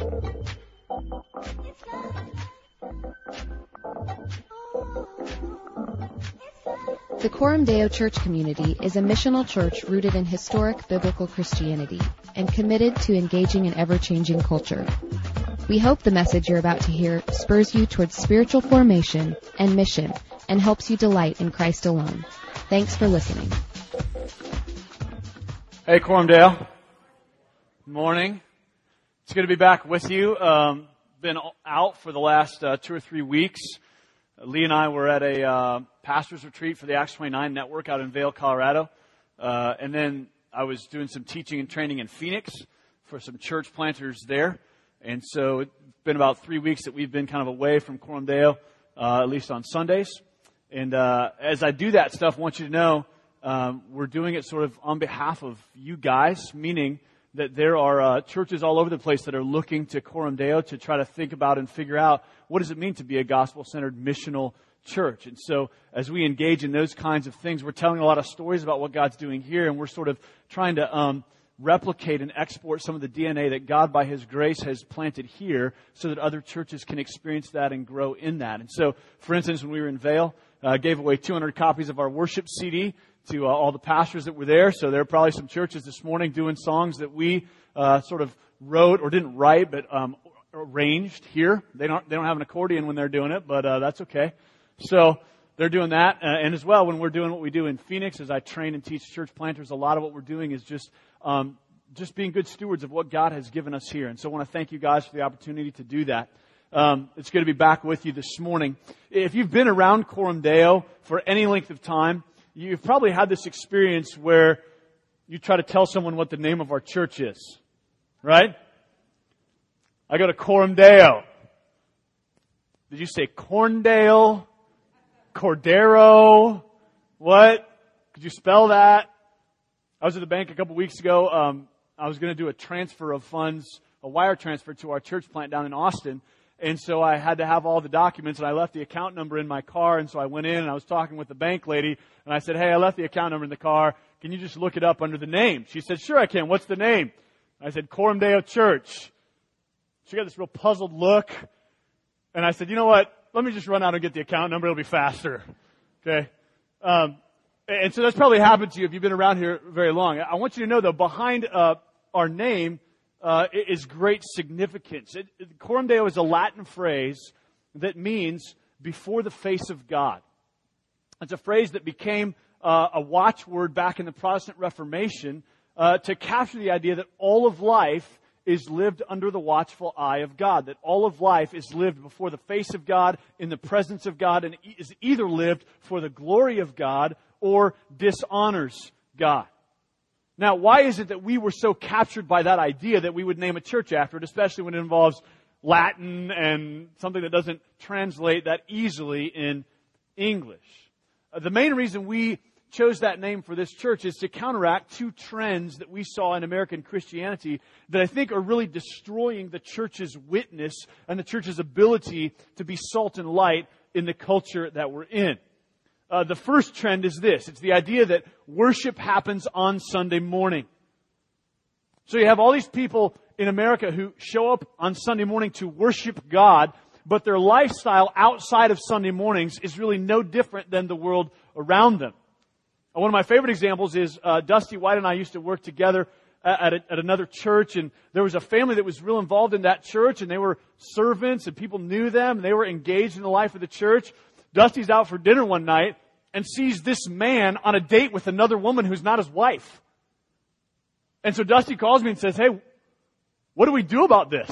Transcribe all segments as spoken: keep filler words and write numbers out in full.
The Coram Deo Church community is a missional church rooted in historic biblical Christianity and committed to engaging an ever-changing culture. We hope the message you're about to hear spurs you towards spiritual formation and mission and helps you delight in Christ alone. Thanks for listening. Hey, Coram Deo. Good morning. It's good to be back with you. Um, been out for the last uh, two or three weeks. Lee and I were at a uh, pastor's retreat for the Acts twenty-nine Network out in Vail, Colorado. Uh, and then I was doing some teaching and training in Phoenix for some church planters there. And so it's been about three weeks that we've been kind of away from Coram Deo, uh, at least on Sundays. And uh, as I do that stuff, I want you to know um, we're doing it sort of on behalf of you guys, meaning that there are uh, churches all over the place that are looking to Coram Deo to try to think about and figure out what does it mean to be a gospel-centered missional church. And so as we engage in those kinds of things, we're telling a lot of stories about what God's doing here, and we're sort of trying to um, replicate and export some of the D N A that God, by His grace, has planted here so that other churches can experience that and grow in that. And so, for instance, when we were in Vail, I uh, gave away two hundred copies of our worship C D to uh, all the pastors that were there. So there are probably some churches this morning doing songs that we uh, sort of wrote or didn't write, but um, arranged here. They don't they don't have an accordion when they're doing it, but uh, that's okay. So they're doing that. Uh, and as well, when we're doing what we do in Phoenix, as I train and teach church planters, a lot of what we're doing is just um, just being good stewards of what God has given us here. And so I want to thank you guys for the opportunity to do that. Um, it's good to be back with you this morning. If you've been around Coram Deo for any length of time, you've probably had this experience where you try to tell someone what the name of our church is, right? I go to Coram Deo. Did you say Corndale? Cordero? What? Could you spell that? I was at the bank a couple weeks ago. Um, I was going to do a transfer of funds, a wire transfer to our church plant down in Austin. And so I had to have all the documents, and I left the account number in my car. And so I went in, and I was talking with the bank lady, and I said, hey, I left the account number in the car. Can you just look it up under the name? She said, sure I can. What's the name? I said, Coram Deo Church. She got this real puzzled look. And I said, you know what? Let me just run out and get the account number. It'll be faster. Okay? Um, and so that's probably happened to you if you've been around here very long. I want you to know, though, behind uh, our name Uh, is great significance. It, it, Coram Deo is a Latin phrase that means before the face of God. It's a phrase that became uh, a watchword back in the Protestant Reformation uh, to capture the idea that all of life is lived under the watchful eye of God, that all of life is lived before the face of God, in the presence of God, and is either lived for the glory of God or dishonors God. Now, why is it that we were so captured by that idea that we would name a church after it, especially when it involves Latin and something that doesn't translate that easily in English? Uh, the main reason we chose that name for this church is to counteract two trends that we saw in American Christianity that I think are really destroying the church's witness and the church's ability to be salt and light in the culture that we're in. Uh, the first trend is this. It's the idea that worship happens on Sunday morning. So you have all these people in America who show up on Sunday morning to worship God, but their lifestyle outside of Sunday mornings is really no different than the world around them. Uh, one of my favorite examples is uh, Dusty White and I used to work together at, a, at another church, and there was a family that was real involved in that church, and they were servants, and people knew them, and they were engaged in the life of the church. Dusty's out for dinner one night and sees this man on a date with another woman who's not his wife. And so Dusty calls me and says, hey, what do we do about this?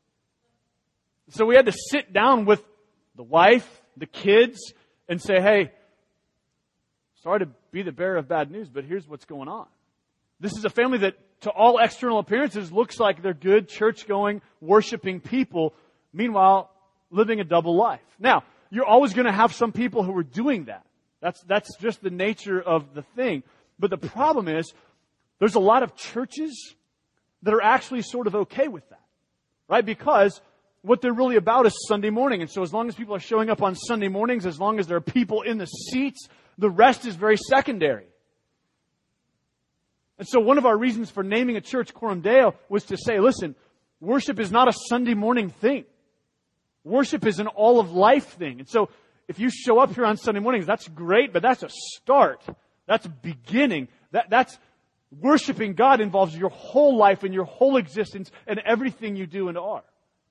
So we had to sit down with the wife, the kids, and say, hey, sorry to be the bearer of bad news, but here's what's going on. This is a family that, to all external appearances, looks like they're good, church-going, worshiping people, meanwhile, living a double life. Now, you're always going to have some people who are doing that. That's that's just the nature of the thing. But the problem is, there's a lot of churches that are actually sort of okay with that, right? Because what they're really about is Sunday morning. And so as long as people are showing up on Sunday mornings, as long as there are people in the seats, the rest is very secondary. And so one of our reasons for naming a church Coram Deo was to say, listen, worship is not a Sunday morning thing. Worship is an all of life thing. And so if you show up here on Sunday mornings, that's great, but that's a start. That's a beginning. That, that's worshiping God involves your whole life and your whole existence and everything you do and are.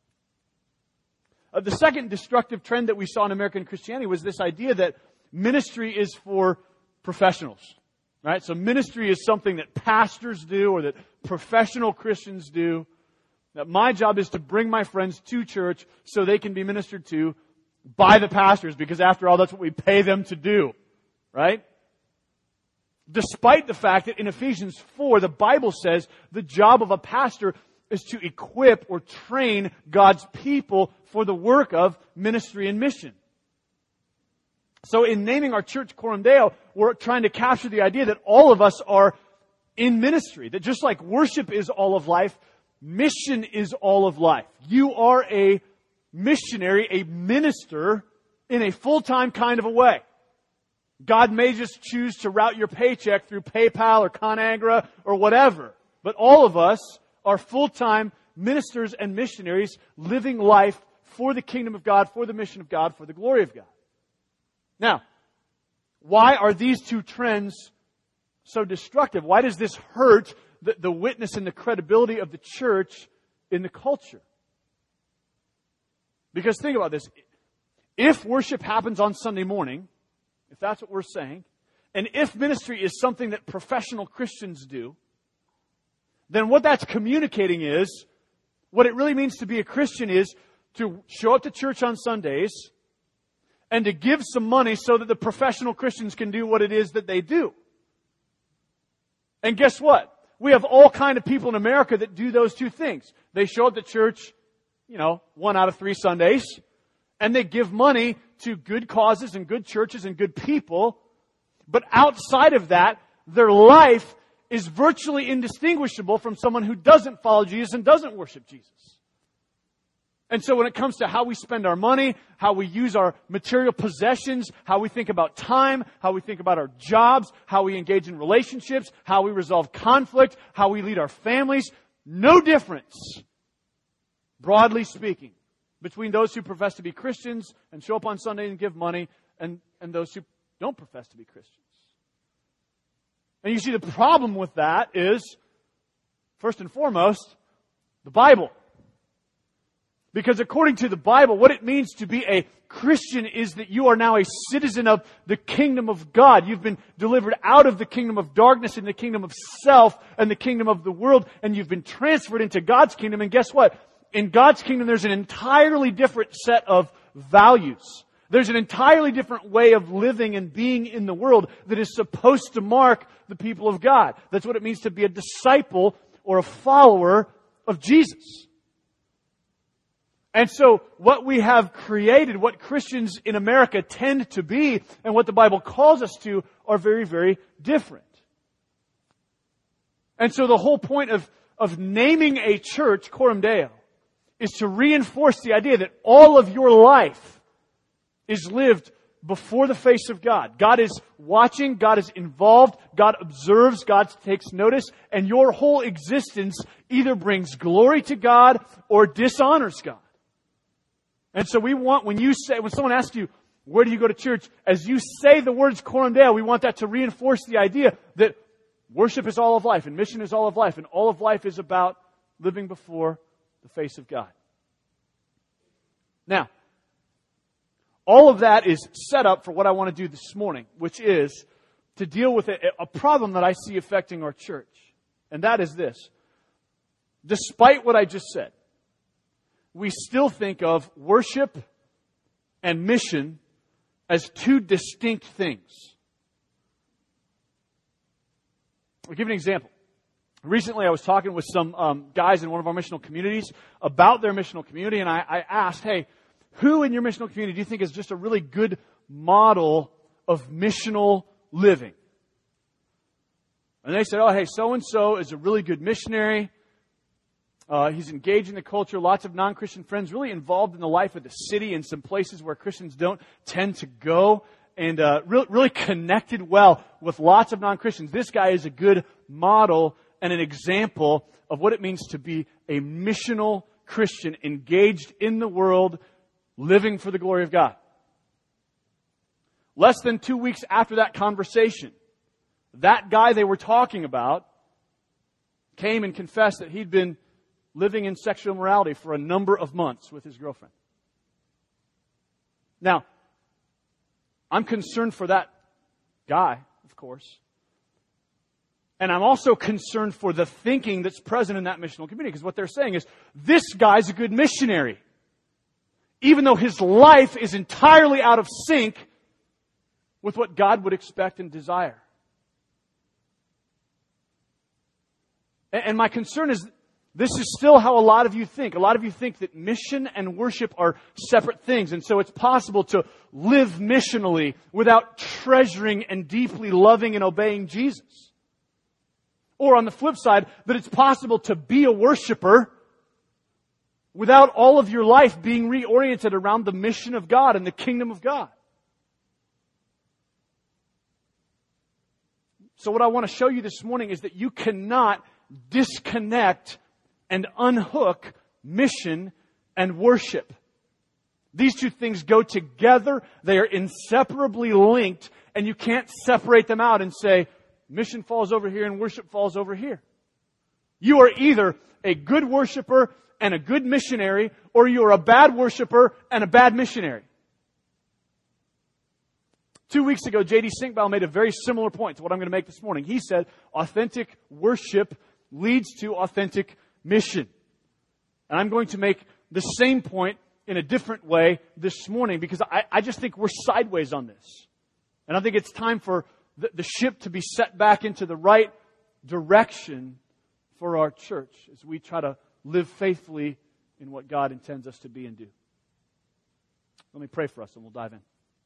Uh, the second destructive trend that we saw in American Christianity was this idea that ministry is for professionals. Right? So ministry is something that pastors do or that professional Christians do. That my job is to bring my friends to church so they can be ministered to by the pastors, because after all, that's what we pay them to do. Right? Despite the fact that in Ephesians four, the Bible says the job of a pastor is to equip or train God's people for the work of ministry and mission. So in naming our church Coram Deo, we're trying to capture the idea that all of us are in ministry. That just like worship is all of life, mission is all of life. You are a missionary, a minister in a full-time kind of a way. God may just choose to route your paycheck through PayPal or ConAgra or whatever. But all of us are full-time ministers and missionaries living life for the kingdom of God, for the mission of God, for the glory of God. Now, why are these two trends so destructive? Why does this hurt the, the witness and the credibility of the church in the culture? Because think about this. If worship happens on Sunday morning, if that's what we're saying, and if ministry is something that professional Christians do, then what that's communicating is, what it really means to be a Christian is to show up to church on Sundays and to give some money so that the professional Christians can do what it is that they do. And guess what? We have all kind of people in America that do those two things. They show up to church, you know, one out of three Sundays, and they give money to good causes and good churches and good people. But outside of that, their life is virtually indistinguishable from someone who doesn't follow Jesus and doesn't worship Jesus. And so when it comes to how we spend our money, how we use our material possessions, how we think about time, how we think about our jobs, how we engage in relationships, how we resolve conflict, how we lead our families, no difference, broadly speaking, between those who profess to be Christians and show up on Sunday and give money and, and those who don't profess to be Christians. And you see, the problem with that is, first and foremost, the Bible. Because according to the Bible, what it means to be a Christian is that you are now a citizen of the kingdom of God. You've been delivered out of the kingdom of darkness and the kingdom of self and the kingdom of the world, and you've been transferred into God's kingdom. And guess what? In God's kingdom, there's an entirely different set of values. There's an entirely different way of living and being in the world that is supposed to mark the people of God. That's what it means to be a disciple or a follower of Jesus. And so what we have created, what Christians in America tend to be, and what the Bible calls us to, are very, very different. And so the whole point of, of naming a church, Coram Deo, is to reinforce the idea that all of your life is lived before the face of God. God is watching, God is involved, God observes, God takes notice, and your whole existence either brings glory to God or dishonors God. And so we want, when you say, when someone asks you, where do you go to church? As you say the words Coram Deo, we want that to reinforce the idea that worship is all of life and mission is all of life and all of life is about living before the face of God. Now, all of that is set up for what I want to do this morning, which is to deal with a, a problem that I see affecting our church. And that is this. Despite what I just said, we still think of worship and mission as two distinct things. I'll give you an example. Recently, I was talking with some um, guys in one of our missional communities about their missional community, and I, I asked, hey, who in your missional community do you think is just a really good model of missional living? And they said, oh, hey, so-and-so is a really good missionary. Uh, he's engaged in the culture, lots of non-Christian friends, really involved in the life of the city in some places where Christians don't tend to go, and uh, really, really connected well with lots of non-Christians. This guy is a good model and an example of what it means to be a missional Christian engaged in the world, living for the glory of God. Less than two weeks after that conversation, that guy they were talking about came and confessed that he'd been living in sexual immorality for a number of months with his girlfriend. Now, I'm concerned for that guy, of course. And I'm also concerned for the thinking that's present in that missional community, because what they're saying is, this guy's a good missionary, even though his life is entirely out of sync with what God would expect and desire. And my concern is, this is still how a lot of you think. A lot of you think that mission and worship are separate things. And so it's possible to live missionally without treasuring and deeply loving and obeying Jesus. Or on the flip side, that it's possible to be a worshiper without all of your life being reoriented around the mission of God and the kingdom of God. So what I want to show you this morning is that you cannot disconnect and unhook mission and worship. These two things go together. They are inseparably linked, and you can't separate them out and say, mission falls over here and worship falls over here. You are either a good worshiper and a good missionary, or you are a bad worshiper and a bad missionary. Two weeks ago, J D Sinkbal made a very similar point to what I'm going to make this morning. He said, authentic worship leads to authentic mission. And I'm going to make the same point in a different way this morning, because I, I just think we're sideways on this. And I think it's time for the, the ship to be set back into the right direction for our church as we try to live faithfully in what God intends us to be and do. Let me pray for us and we'll dive in.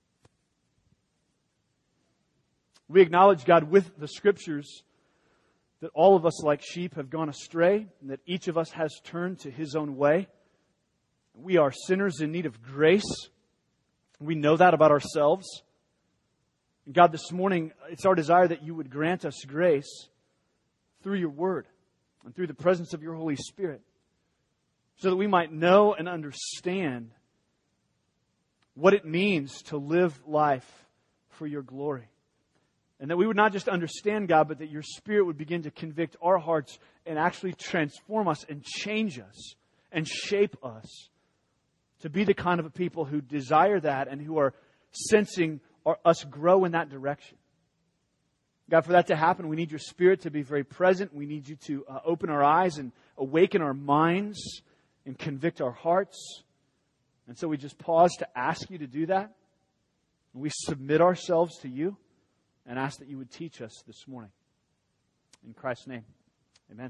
We acknowledge, God, with the Scriptures, that all of us like sheep have gone astray, and that each of us has turned to his own way. We are sinners in need of grace. We know that about ourselves. And God, this morning, it's our desire that you would grant us grace through your word and through the presence of your Holy Spirit, so that we might know and understand what it means to live life for your glory. And that we would not just understand, God, but that your Spirit would begin to convict our hearts and actually transform us and change us and shape us to be the kind of a people who desire that and who are sensing our, us grow in that direction. God, for that to happen, we need your Spirit to be very present. We need you to uh, open our eyes and awaken our minds and convict our hearts. And so we just pause to ask you to do that. And we submit ourselves to you and ask that you would teach us this morning. In Christ's name, amen.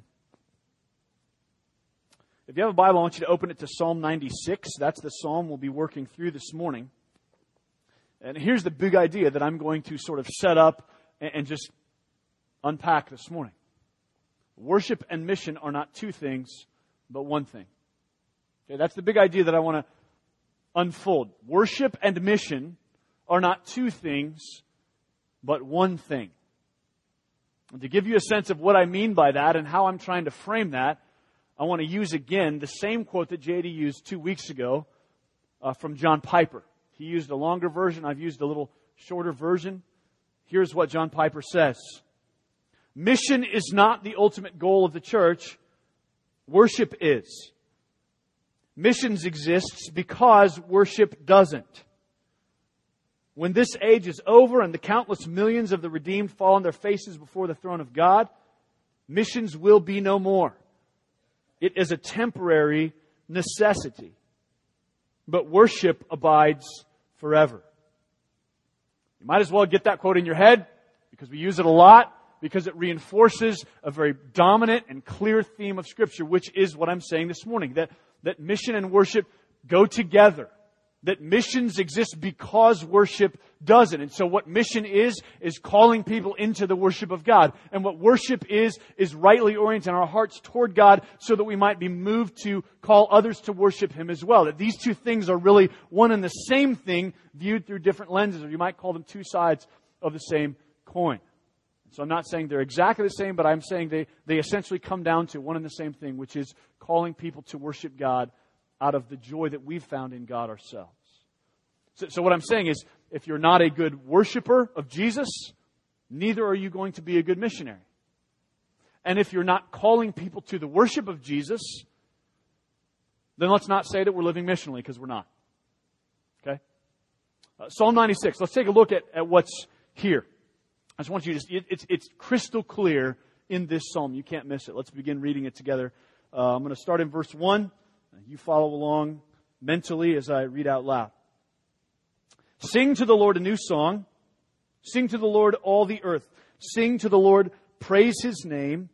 If you have a Bible, I want you to open it to Psalm ninety-six. That's the psalm we'll be working through this morning. And here's the big idea that I'm going to sort of set up and just unpack this morning. Worship and mission are not two things, but one thing. Okay, that's the big idea that I want to unfold. Worship and mission are not two things, but one thing. And to give you a sense of what I mean by that and how I'm trying to frame that, I want to use again the same quote that J D used two weeks ago uh, from John Piper. He used a longer version. I've used a little shorter version. Here's what John Piper says. Mission is not the ultimate goal of the church. Worship is. Missions exists because worship doesn't. When this age is over and the countless millions of the redeemed fall on their faces before the throne of God, missions will be no more. It is a temporary necessity. But worship abides forever. You might as well get that quote in your head, because we use it a lot, because it reinforces a very dominant and clear theme of Scripture, which is what I'm saying this morning, that, that mission and worship go together. That missions exist because worship doesn't. And so what mission is, is calling people into the worship of God. And what worship is, is rightly orienting our hearts toward God so that we might be moved to call others to worship Him as well. That these two things are really one and the same thing viewed through different lenses, or you might call them two sides of the same coin. So I'm not saying they're exactly the same, but I'm saying they, they essentially come down to one and the same thing, which is calling people to worship God out of the joy that we've found in God ourselves. So, so what I'm saying is, if you're not a good worshiper of Jesus, neither are you going to be a good missionary. And if you're not calling people to the worship of Jesus, then let's not say that we're living missionally, because we're not. Okay? Uh, Psalm ninety-six. Let's take a look at, at what's here. I just want you to, it, it's, it's crystal clear in this psalm. You can't miss it. Let's begin reading it together. Uh, I'm going to start in verse one. You follow along mentally as I read out loud. Sing to the Lord a new song. Sing to the Lord all the earth. Sing to the Lord, praise His name.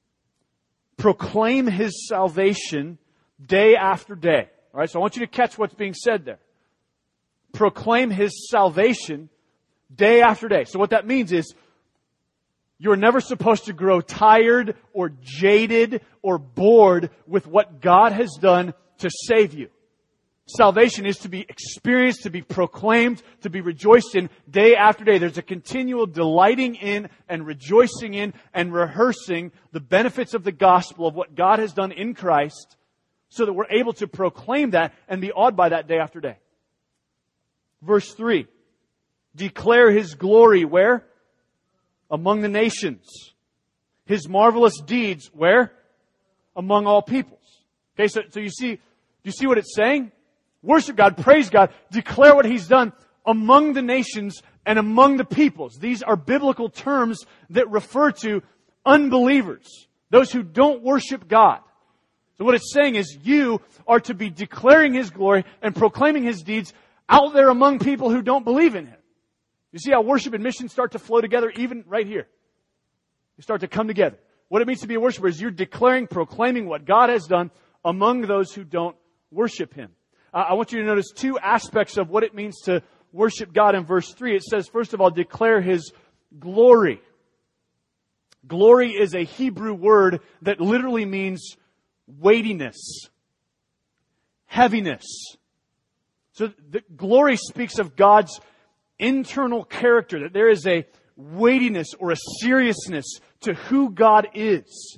Proclaim His salvation day after day. All right, so I want you to catch what's being said there. Proclaim His salvation day after day. So what that means is, you're never supposed to grow tired or jaded or bored with what God has done to save you. Salvation is to be experienced, to be proclaimed, to be rejoiced in day after day. There's a continual delighting in and rejoicing in and rehearsing the benefits of the gospel of what God has done in Christ, so that we're able to proclaim that and be awed by that day after day. Verse three. Declare His glory where? Among the nations. His marvelous deeds where? Among all peoples. Okay, so, so you see, do you see what it's saying? Worship God, praise God, declare what He's done among the nations and among the peoples. These are biblical terms that refer to unbelievers, those who don't worship God. So what it's saying is, you are to be declaring His glory and proclaiming His deeds out there among people who don't believe in Him. You see how worship and mission start to flow together even right here. You start to come together. What it means to be a worshiper is you're declaring, proclaiming what God has done among those who don't worship Him. Uh, I want you to notice two aspects of what it means to worship God in verse three. It says, first of all, declare His glory. Glory is a Hebrew word that literally means weightiness, heaviness. So the glory speaks of God's internal character, that there is a weightiness or a seriousness to who God is.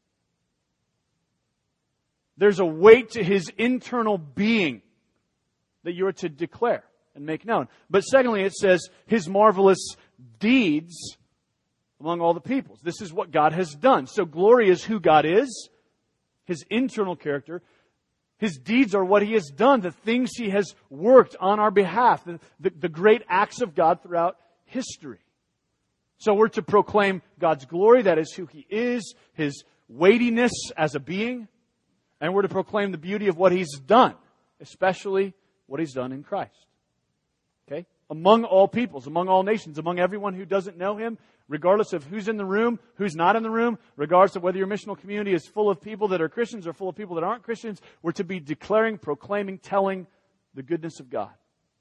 There's a weight to His internal being that you are to declare and make known. But secondly, it says His marvelous deeds among all the peoples. This is what God has done. So glory is who God is, His internal character. His deeds are what He has done, the things He has worked on our behalf, the, the, the great acts of God throughout history. So we're to proclaim God's glory, that is who He is, His weightiness as a being, and we're to proclaim the beauty of what He's done, especially what He's done in Christ. Okay? Among all peoples, among all nations, among everyone who doesn't know Him, regardless of who's in the room, who's not in the room, regardless of whether your missional community is full of people that are Christians or full of people that aren't Christians, we're to be declaring, proclaiming, telling the goodness of God.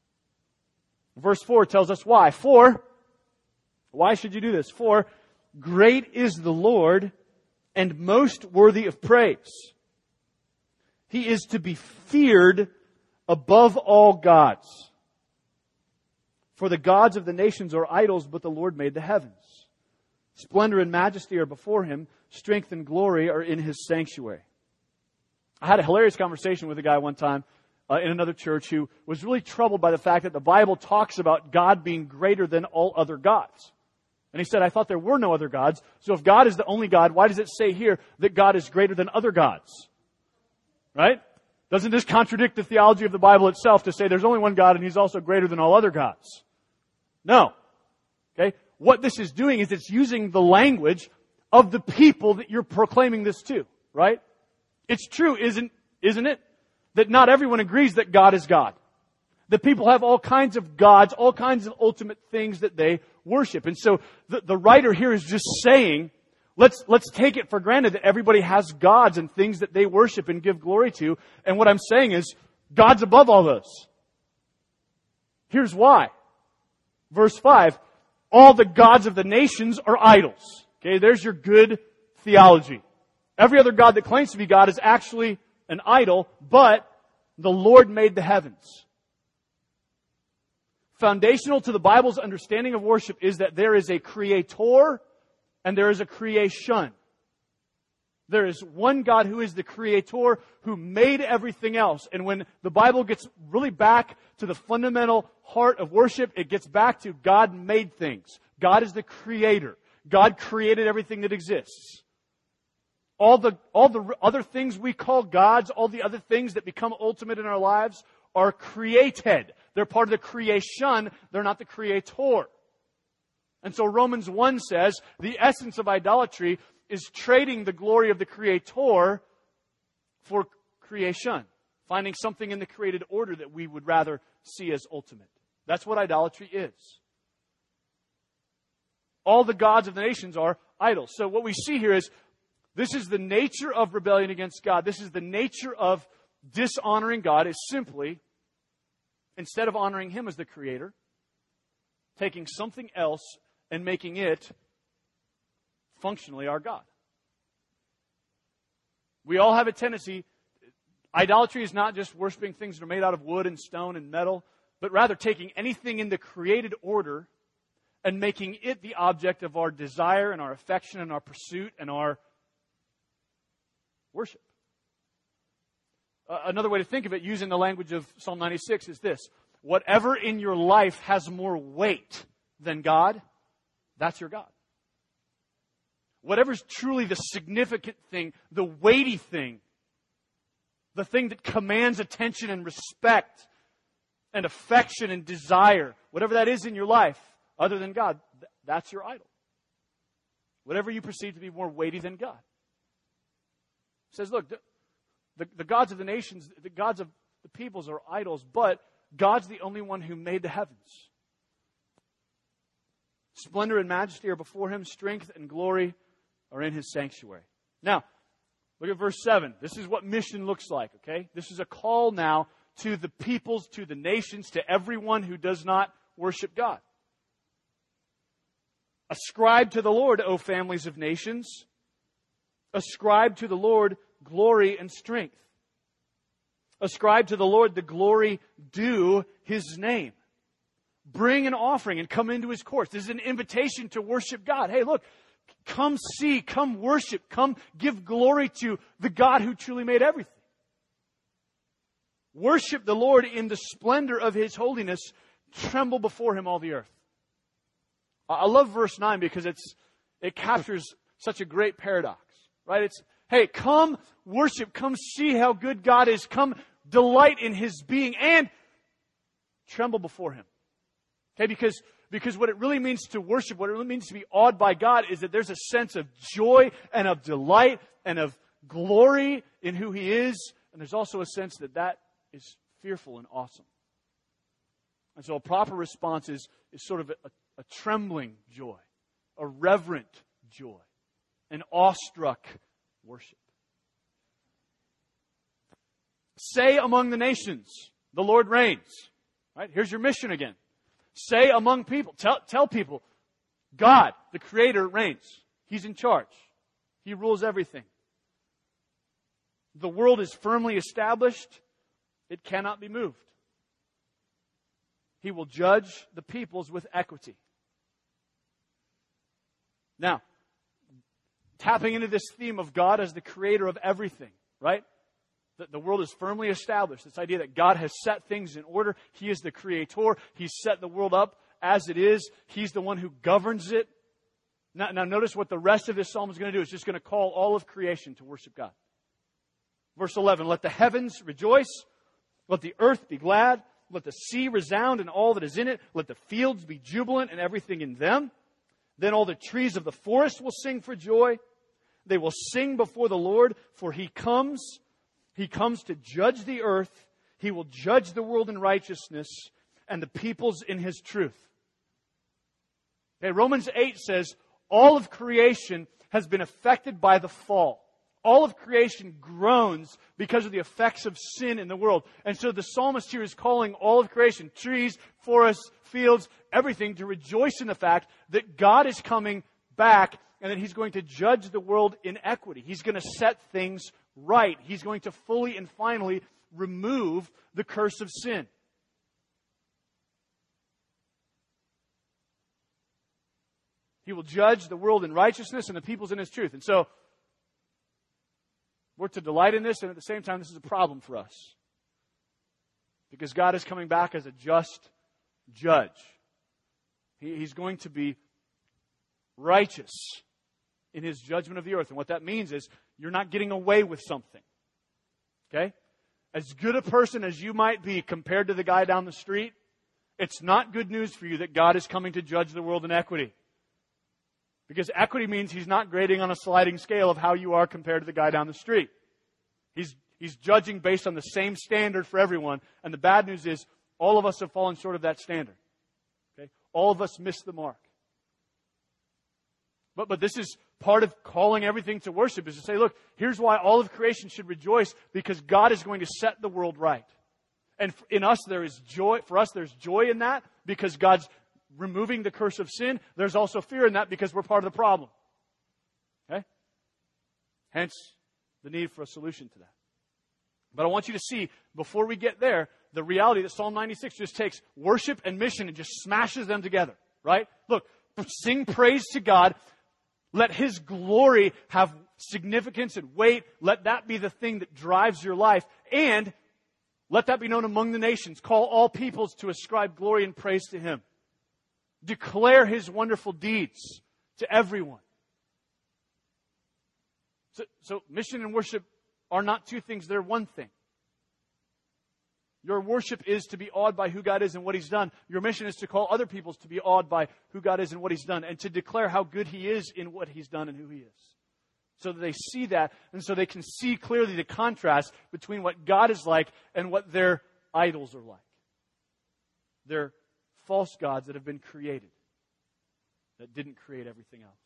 Verse four tells us why. For, why should you do this? For, great is the Lord and most worthy of praise. He is to be feared above all gods. For the gods of the nations are idols, but the Lord made the heavens. Splendor and majesty are before Him. Strength and glory are in His sanctuary. I had a hilarious conversation with a guy one time uh, in another church who was really troubled by the fact that the Bible talks about God being greater than all other gods. And he said, I thought there were no other gods. So if God is the only God, why does it say here that God is greater than other gods? Right? Doesn't this contradict the theology of the Bible itself to say there's only one God and He's also greater than all other gods? No. Okay? What this is doing is it's using the language of the people that you're proclaiming this to, right? It's true, isn't, isn't it? That not everyone agrees that God is God. That people have all kinds of gods, all kinds of ultimate things that they worship. And so the, the writer here is just saying, let's, let's take it for granted that everybody has gods and things that they worship and give glory to. And what I'm saying is, God's above all those. Here's why. Verse five, all the gods of the nations are idols. Okay, there's your good theology. Every other god that claims to be God is actually an idol, but the Lord made the heavens. Foundational to the Bible's understanding of worship is that there is a creator and there is a creation. There is one God who is the creator, who made everything else. And when the Bible gets really back to the fundamental heart of worship, it gets back to God made things. God is the creator. God created everything that exists. All the, all the other things we call gods, all the other things that become ultimate in our lives are created. They're part of the creation. They're not the creator. And so Romans one says the essence of idolatry is trading the glory of the creator for creation. Finding something in the created order that we would rather see as ultimate. That's what idolatry is. All the gods of the nations are idols. So what we see here is this is the nature of rebellion against God. This is the nature of dishonoring God, is simply, instead of honoring Him as the creator, taking something else and making it functionally our God. We all have a tendency. Idolatry is not just worshiping things that are made out of wood and stone and metal, but rather taking anything in the created order and making it the object of our desire and our affection and our pursuit and our worship. Uh, another way to think of it, using the language of Psalm ninety-six, is this. Whatever in your life has more weight than God, that's your God. Whatever's truly the significant thing, the weighty thing, the thing that commands attention and respect and affection and desire, whatever that is in your life, other than God, th- that's your idol. Whatever you perceive to be more weighty than God. It says, look, the, the, the gods of the nations, the gods of the peoples are idols, but God's the only one who made the heavens. Splendor and majesty are before Him, strength and glory are in His sanctuary. Now, look at verse seven. This is what mission looks like, okay? This is a call now to the peoples, to the nations, to everyone who does not worship God. Ascribe to the Lord, O families of nations. Ascribe to the Lord glory and strength. Ascribe to the Lord the glory due His name. Bring an offering and come into His courts. This is an invitation to worship God. Hey, look, come see, come worship, come give glory to the God who truly made everything. Worship the Lord in the splendor of His holiness. Tremble before Him, all the earth. I love verse nine because it's it captures such a great paradox, right? It's, hey, come worship, come see how good God is, come delight in His being, and tremble before Him. Okay, because, because what it really means to worship, what it really means to be awed by God is that there's a sense of joy and of delight and of glory in who He is. And there's also a sense that that is fearful and awesome. And so a proper response is, is sort of a, a, a trembling joy, a reverent joy, an awestruck worship. Say among the nations, the Lord reigns. Right? Here's your mission again. Say among people, tell, tell people, God, the Creator, reigns. He's in charge. He rules everything. The world is firmly established. It cannot be moved. He will judge the peoples with equity. Now, tapping into this theme of God as the Creator of everything, right? The, the world is firmly established. This idea that God has set things in order. He is the Creator. He's set the world up as it is. He's the one who governs it. Now, now notice what the rest of this psalm is going to do. It's just going to call all of creation to worship God. Verse eleven, let the heavens rejoice. Let the earth be glad. Let the sea resound and all that is in it. Let the fields be jubilant and everything in them. Then all the trees of the forest will sing for joy. They will sing before the Lord, for He comes. He comes to judge the earth. He will judge the world in righteousness and the peoples in His truth. Okay, Romans eight says all of creation has been affected by the fall. All of creation groans because of the effects of sin in the world. And so the psalmist here is calling all of creation, trees, forests, fields, everything, to rejoice in the fact that God is coming back and that He's going to judge the world in equity. He's going to set things right. He's going to fully and finally remove the curse of sin. He will judge the world in righteousness and the peoples in His truth. And so, we're to delight in this, and at the same time, this is a problem for us. Because God is coming back as a just judge. He, he's going to be righteous in His judgment of the earth. And what that means is, you're not getting away with something. Okay? As good a person as you might be compared to the guy down the street, it's not good news for you that God is coming to judge the world in equity. Because equity means He's not grading on a sliding scale of how you are compared to the guy down the street. He's, he's judging based on the same standard for everyone. And the bad news is, all of us have fallen short of that standard. Okay? All of us miss the mark. But, but this is part of calling everything to worship, is to say, look, here's why all of creation should rejoice, because God is going to set the world right. And in us there is joy, for us there's joy in that, because God's removing the curse of sin. There's also fear in that, because we're part of the problem. Okay? Hence, the need for a solution to that. But I want you to see, before we get there, the reality that Psalm ninety-six just takes worship and mission and just smashes them together. Right? Look, sing praise to God. Let His glory have significance and weight. Let that be the thing that drives your life. And let that be known among the nations. Call all peoples to ascribe glory and praise to Him. Declare His wonderful deeds to everyone. So, so mission and worship are not two things, they're one thing. Your worship is to be awed by who God is and what He's done. Your mission is to call other peoples to be awed by who God is and what He's done, and to declare how good He is in what He's done and who He is. So that they see that, and so they can see clearly the contrast between what God is like and what their idols are like. They're false gods that have been created, that didn't create everything else.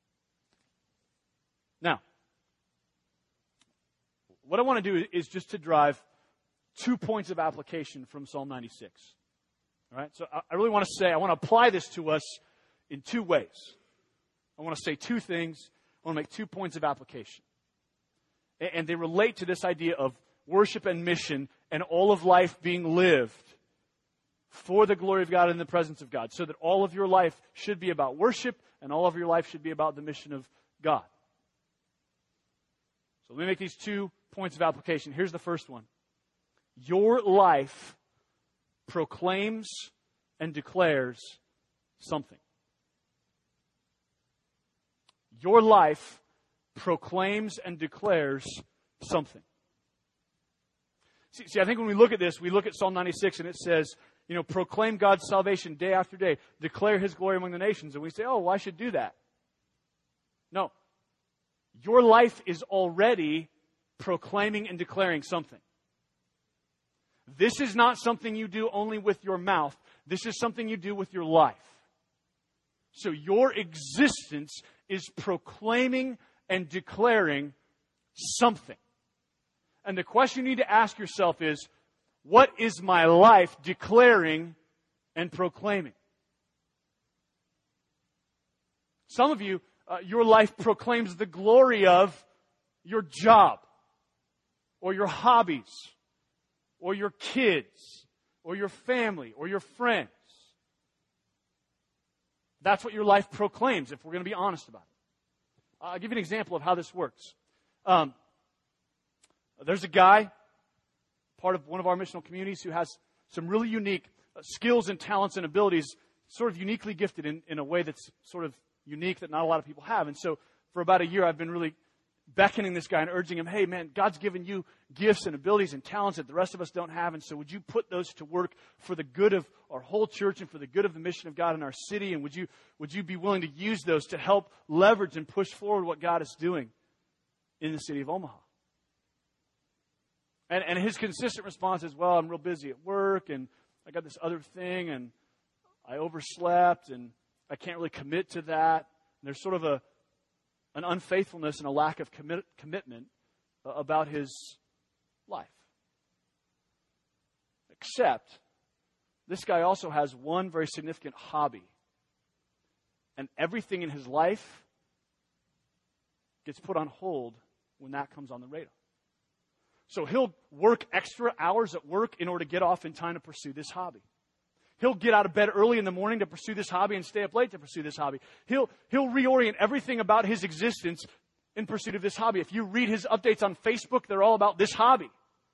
Now, what I want to do is just to drive two points of application from Psalm ninety-six. All right? So I really want to say, I want to apply this to us in two ways. I want to say two things. I want to make two points of application. And they relate to this idea of worship and mission and all of life being lived for the glory of God and the presence of God. So that all of your life should be about worship and all of your life should be about the mission of God. So let me make these two points of application. Here's the first one. Your life proclaims and declares something. Your life proclaims and declares something. See, see, I think when we look at this, we look at Psalm ninety-six and it says, you know, proclaim God's salvation day after day. Declare His glory among the nations. And we say, oh, well, I should do that. No. Your life is already proclaiming and declaring something. This is not something you do only with your mouth. This is something you do with your life. So your existence is proclaiming and declaring something. And the question you need to ask yourself is, what is my life declaring and proclaiming? Some of you, uh, your life proclaims the glory of your job, or your hobbies, or your kids, or your family, or your friends. That's what your life proclaims, if we're going to be honest about it. I'll give you an example of how this works. Um, there's a guy, part of one of our missional communities, who has some really unique uh, skills and talents and abilities, sort of uniquely gifted in, in a way that's sort of unique that not a lot of people have. And so for about a year, I've been really beckoning this guy and urging him, hey, man, God's given you gifts and abilities and talents that the rest of us don't have. And so would you put those to work for the good of our whole church and for the good of the mission of God in our city? And would you would you be willing to use those to help leverage and push forward what God is doing in the city of Omaha? And, and his consistent response is, well, I'm real busy at work and I got this other thing and I overslept and I can't really commit to that. And there's sort of a an unfaithfulness and a lack of commit, commitment uh, about his life. Except, this guy also has one very significant hobby. And everything in his life gets put on hold when that comes on the radar. So he'll work extra hours at work in order to get off in time to pursue this hobby. He'll get out of bed early in the morning to pursue this hobby and stay up late to pursue this hobby. He'll, he'll reorient everything about his existence in pursuit of this hobby. If you read his updates on Facebook, they're all about this hobby.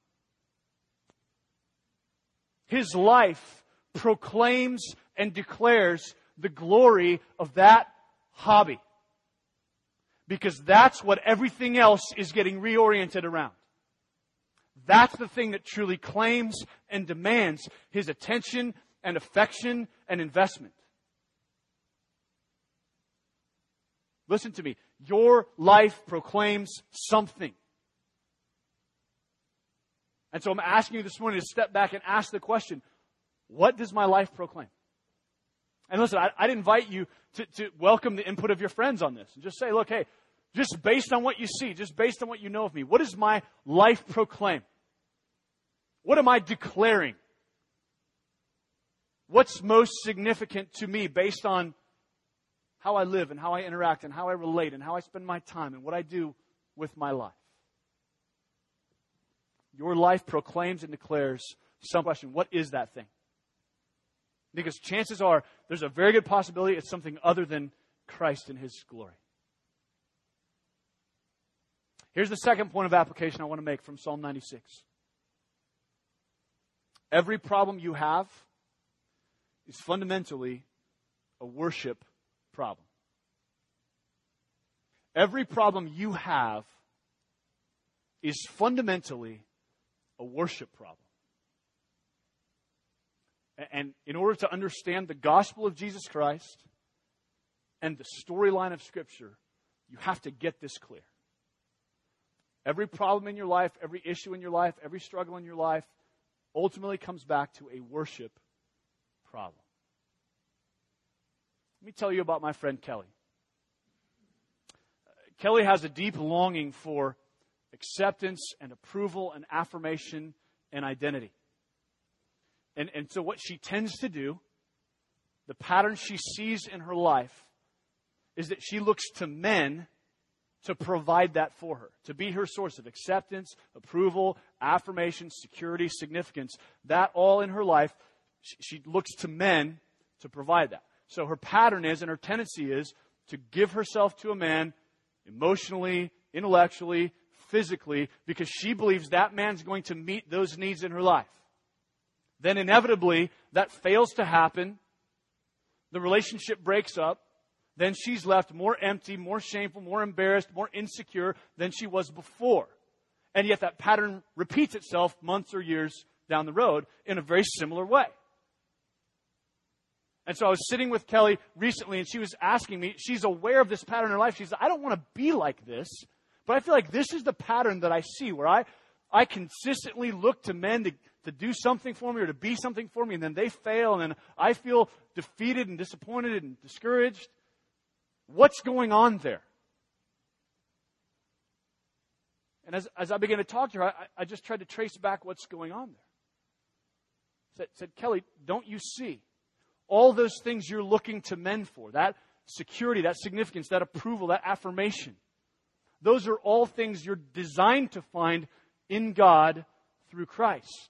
His life proclaims and declares the glory of that hobby. Because that's what everything else is getting reoriented around. That's the thing that truly claims and demands his attention and affection and investment. Listen to me. Your life proclaims something. And so I'm asking you this morning to step back and ask the question, what does my life proclaim? And listen, I, I'd invite you to, to welcome the input of your friends on this. And just say, look, hey, just based on what you see, just based on what you know of me, what does my life proclaim? What am I declaring? What's most significant to me based on how I live and how I interact and how I relate and how I spend my time and what I do with my life? Your life proclaims and declares some question. What is that thing? Because chances are there's a very good possibility it's something other than Christ and His glory. Here's the second point of application I want to make from Psalm ninety-six. Every problem you have is fundamentally a worship problem. Every problem you have is fundamentally a worship problem. And in order to understand the gospel of Jesus Christ and the storyline of Scripture, you have to get this clear. Every problem in your life, every issue in your life, every struggle in your life ultimately comes back to a worship problem. Let me tell you about my friend Kelly. Kelly has a deep longing for acceptance and approval and affirmation and identity. And, and so what she tends to do, the pattern she sees in her life, is that she looks to men to provide that for her, to be her source of acceptance, approval, affirmation, security, significance. That all in her life, she, she looks to men to provide that. So her pattern is, and her tendency is, to give herself to a man emotionally, intellectually, physically, because she believes that man's going to meet those needs in her life. Then inevitably, that fails to happen. The relationship breaks up. Then she's left more empty, more shameful, more embarrassed, more insecure than she was before. And yet that pattern repeats itself months or years down the road in a very similar way. And so I was sitting with Kelly recently, and she was asking me, she's aware of this pattern in her life. She said, I don't want to be like this, but I feel like this is the pattern that I see, where I, I consistently look to men to, to do something for me or to be something for me, and then they fail, and then I feel defeated and disappointed and discouraged. What's going on there? And as, as I began to talk to her, I, I just tried to trace back what's going on there. Said, said, Kelly, don't you see? All those things you're looking to men for, that security, that significance, that approval, that affirmation, those are all things you're designed to find in God through Christ.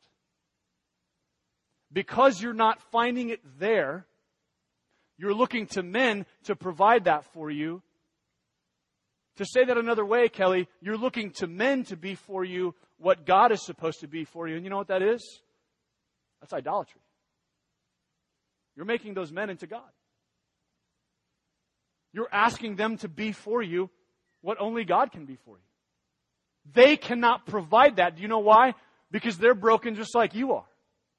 Because you're not finding it there, you're looking to men to provide that for you. To say that another way, Kelly, you're looking to men to be for you what God is supposed to be for you. And you know what that is? That's idolatry. You're making those men into God. You're asking them to be for you what only God can be for you. They cannot provide that. Do you know why? Because they're broken just like you are.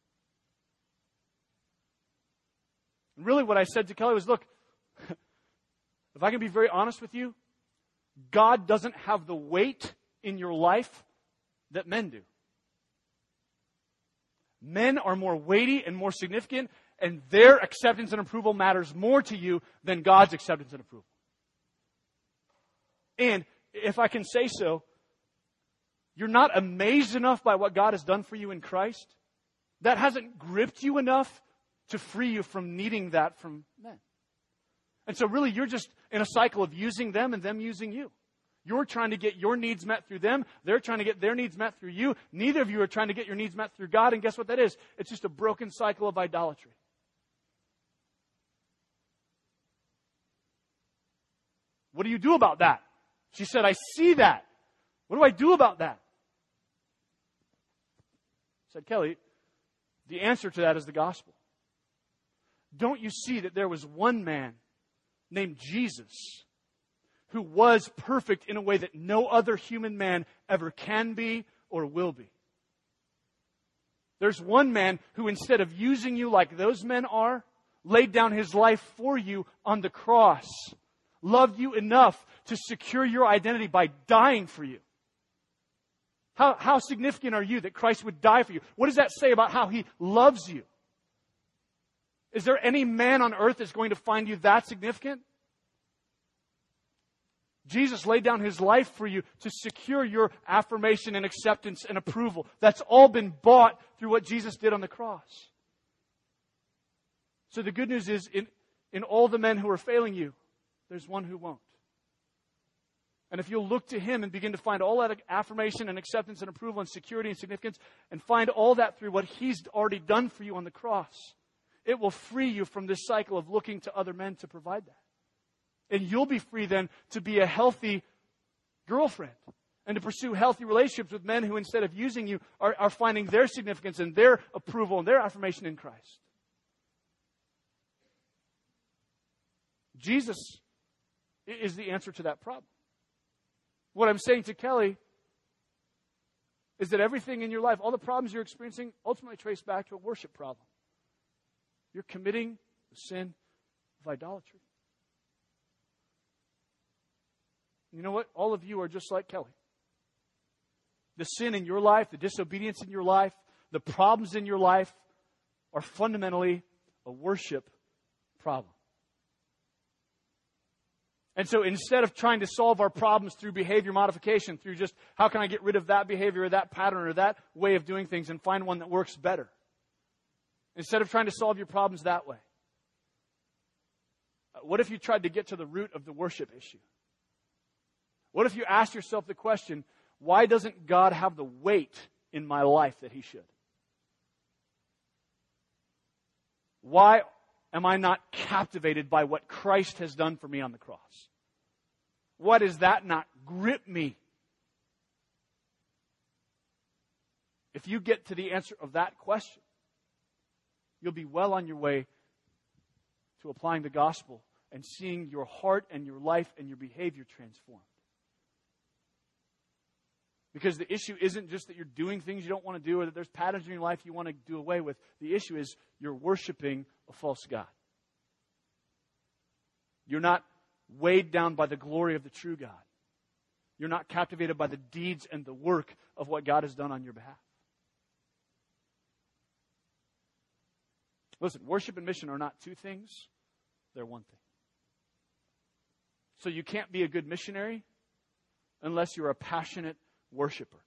And really what I said to Kelly was, look, if I can be very honest with you, God doesn't have the weight in your life that men do. Men are more weighty and more significant, and their acceptance and approval matters more to you than God's acceptance and approval. And if I can say so, you're not amazed enough by what God has done for you in Christ. That hasn't gripped you enough to free you from needing that from men. And so really you're just in a cycle of using them and them using you. You're trying to get your needs met through them. They're trying to get their needs met through you. Neither of you are trying to get your needs met through God. And guess what that is? It's just a broken cycle of idolatry. What do you do about that? She said, I see that. What do I do about that? I said, Kelly, the answer to that is the gospel. Don't you see that there was one man named Jesus who was perfect in a way that no other human man ever can be or will be? There's one man who, instead of using you like those men are, laid down his life for you on the cross, loved you enough to secure your identity by dying for you. How, how significant are you that Christ would die for you? What does that say about how He loves you? Is there any man on earth that's going to find you that significant? Jesus laid down His life for you to secure your affirmation and acceptance and approval. That's all been bought through what Jesus did on the cross. So the good news is, in, in all the men who are failing you, there's one who won't. And if you'll look to Him and begin to find all that affirmation and acceptance and approval and security and significance, and find all that through what He's already done for you on the cross, it will free you from this cycle of looking to other men to provide that. And you'll be free then to be a healthy girlfriend and to pursue healthy relationships with men who, instead of using you, are, are finding their significance and their approval and their affirmation in Christ. Jesus is the answer to that problem. What I'm saying to Kelly is that everything in your life, all the problems you're experiencing, ultimately trace back to a worship problem. You're committing the sin of idolatry. You know what? All of you are just like Kelly. The sin in your life, the disobedience in your life, the problems in your life are fundamentally a worship problem. And so instead of trying to solve our problems through behavior modification, through just how can I get rid of that behavior or that pattern or that way of doing things and find one that works better, instead of trying to solve your problems that way, what if you tried to get to the root of the worship issue? What if you asked yourself the question, why doesn't God have the weight in my life that He should? Why am I not captivated by what Christ has done for me on the cross? Why does that not grip me? If you get to the answer of that question, you'll be well on your way to applying the gospel and seeing your heart and your life and your behavior transformed. Because the issue isn't just that you're doing things you don't want to do or that there's patterns in your life you want to do away with. The issue is you're worshiping a false god. You're not weighed down by the glory of the true God. You're not captivated by the deeds and the work of what God has done on your behalf. Listen, worship and mission are not two things. They're one thing. So you can't be a good missionary unless you're a passionate worshiper.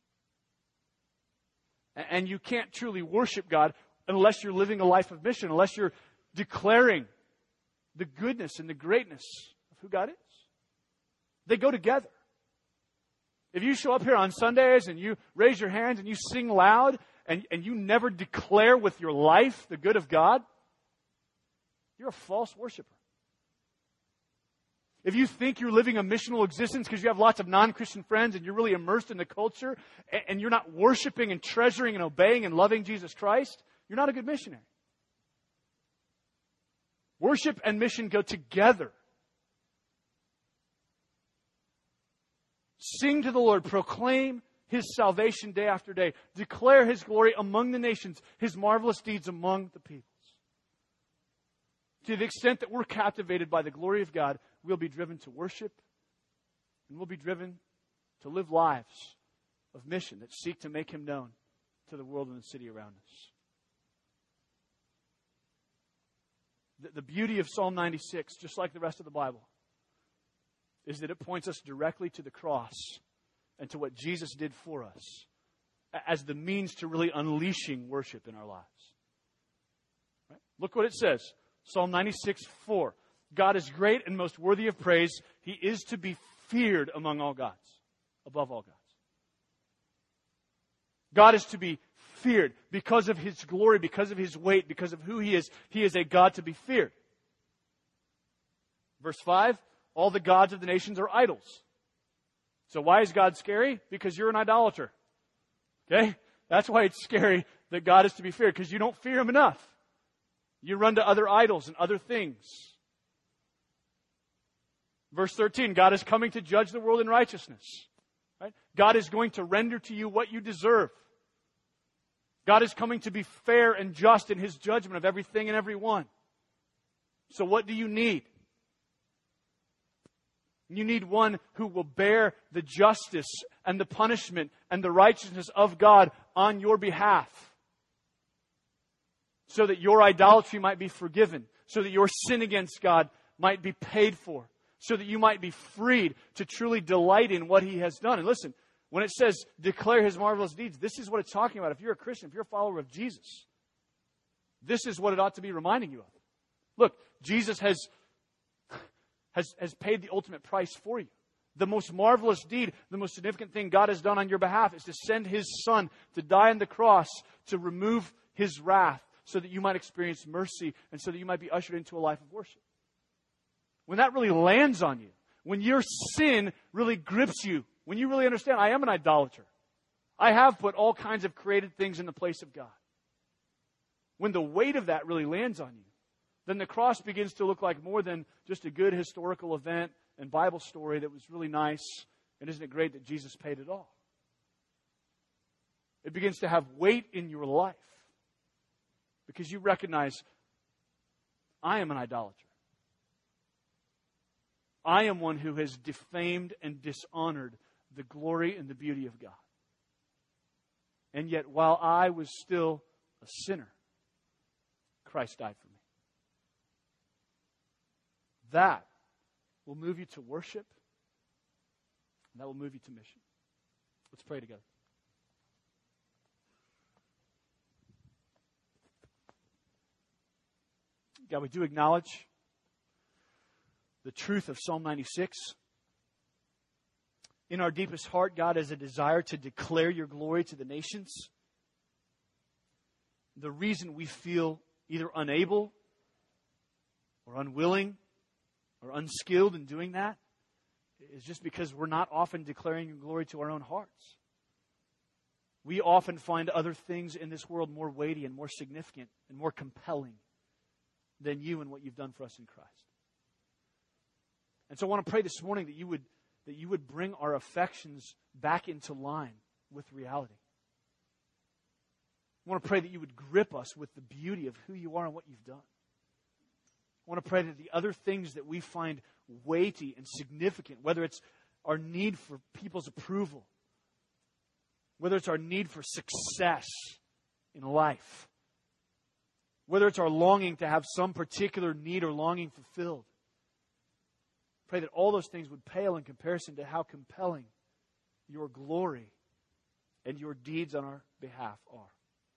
And you can't truly worship God unless you're living a life of mission, unless you're declaring the goodness and the greatness of who God is. They go together. If you show up here on Sundays and you raise your hands and you sing loud and, and you never declare with your life the good of God, you're a false worshiper. If you think you're living a missional existence because you have lots of non-Christian friends and you're really immersed in the culture and, and you're not worshiping and treasuring and obeying and loving Jesus Christ, you're not a good missionary. Worship and mission go together. Sing to the Lord, proclaim His salvation day after day, declare His glory among the nations, His marvelous deeds among the peoples. To the extent that we're captivated by the glory of God, we'll be driven to worship and we'll be driven to live lives of mission that seek to make Him known to the world and the city around us. The, the beauty of Psalm ninety-six, just like the rest of the Bible, is that it points us directly to the cross and to what Jesus did for us as the means to really unleashing worship in our lives. Right? Look what it says. Psalm ninety-six, four. God is great and most worthy of praise. He is to be feared among all gods, above all gods. God is to be feared because of His glory, because of His weight, because of who He is. He is a God to be feared. Verse five, all the gods of the nations are idols. So why is God scary? Because you're an idolater. Okay? That's why it's scary that God is to be feared, because you don't fear Him enough. You run to other idols and other things. Verse thirteen, God is coming to judge the world in righteousness. Right? God is going to render to you what you deserve. God is coming to be fair and just in His judgment of everything and everyone. So what do you need? You need one who will bear the justice and the punishment and the righteousness of God on your behalf, so that your idolatry might be forgiven, so that your sin against God might be paid for, so that you might be freed to truly delight in what He has done. And listen, when it says declare His marvelous deeds, this is what it's talking about. If you're a Christian, if you're a follower of Jesus, this is what it ought to be reminding you of. Look, Jesus has Has, has paid the ultimate price for you. The most marvelous deed, the most significant thing God has done on your behalf is to send His Son to die on the cross to remove His wrath so that you might experience mercy and so that you might be ushered into a life of worship. When that really lands on you, when your sin really grips you, when you really understand, I am an idolater. I have put all kinds of created things in the place of God. When the weight of that really lands on you, then the cross begins to look like more than just a good historical event and Bible story that was really nice. And isn't it great that Jesus paid it all? It begins to have weight in your life because you recognize, I am an idolater. I am one who has defamed and dishonored the glory and the beauty of God. And yet, while I was still a sinner, Christ died for me. That will move you to worship, and that will move you to mission. Let's pray together. God, we do acknowledge the truth of Psalm ninety-six. In our deepest heart, God, is a desire to declare your glory to the nations. The reason we feel either unable or unwilling or unskilled in doing that is just because we're not often declaring your glory to our own hearts. We often find other things in this world more weighty and more significant and more compelling than you and what you've done for us in Christ. And so I want to pray this morning that you would that you would bring our affections back into line with reality. I want to pray that you would grip us with the beauty of who you are and what you've done. I want to pray that the other things that we find weighty and significant, whether it's our need for people's approval, whether it's our need for success in life, whether it's our longing to have some particular need or longing fulfilled, pray that all those things would pale in comparison to how compelling your glory and your deeds on our behalf are.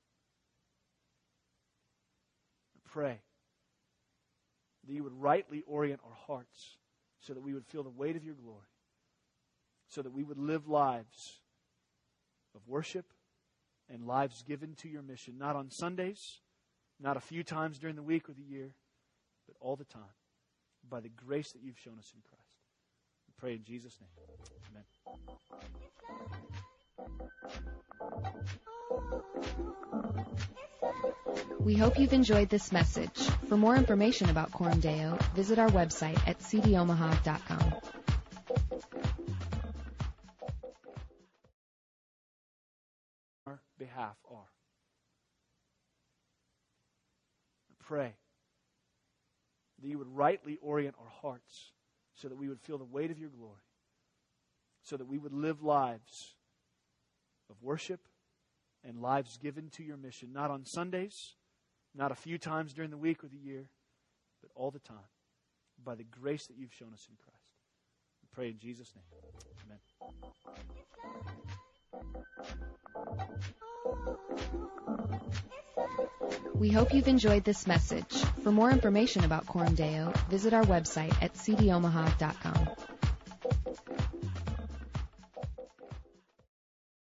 I pray that you would rightly orient our hearts so that we would feel the weight of your glory, so that we would live lives of worship and lives given to your mission, not on Sundays, not a few times during the week or the year, but all the time, by the grace that you've shown us in Christ. We pray in Jesus' name. Amen. We hope you've enjoyed this message. For more information about Coram Deo, visit our website at c d omaha dot com. Our behalf are. I pray that you would rightly orient our hearts so that we would feel the weight of your glory, so that we would live lives of worship and lives given to your mission, not on Sundays, not a few times during the week or the year, but all the time, by the grace that you've shown us in Christ. We pray in Jesus' name. Amen. We hope you've enjoyed this message. For more information about Coram Deo, visit our website at c d omaha dot com.